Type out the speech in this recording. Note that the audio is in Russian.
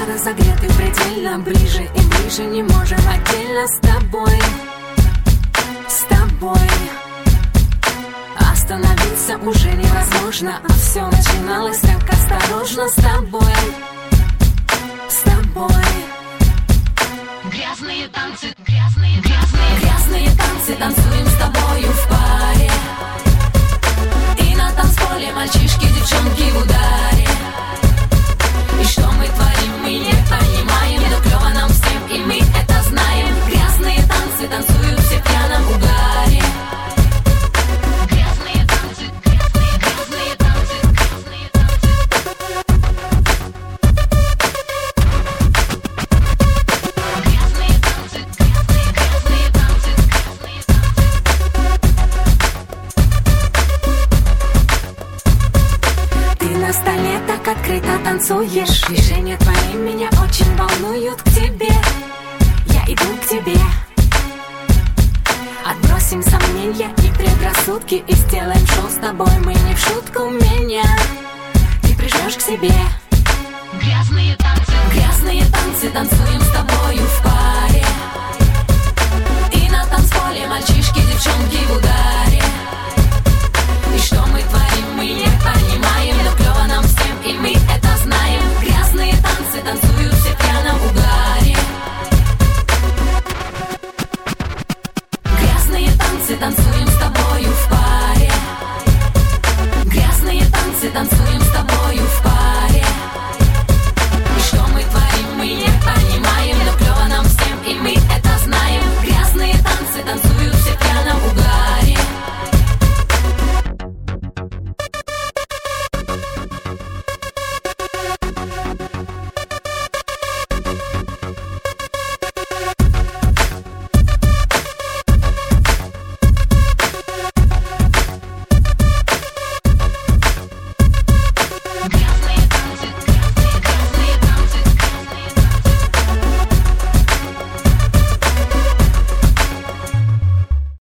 разогреты предельно, ближе и ближе, не можем отдельно с тобой. С тобой остановиться уже невозможно, а все начиналось так осторожно с тобой. С тобой. Грязные танцы, грязные танцы танцуем с тобою в паре. И на танцполе мальчишки, девчонки в ударе. И что мы творим, мы не понимаем, но клево нам всем, и мы это знаем. Грязные танцы танцуют все в пьяном угаре. Грязные танцы, грязные танцы, грязные танцы. Грязные танцы, грязные танцы, грязные танцы. Ты на столе так открыто танцуешь, движения твои меня очень волнуют к тебе. Я иду к тебе. Отбросим сомнения и предрассудки и сделаем шоу с тобой. Мы не в шутку меня, ты прижмешь к себе.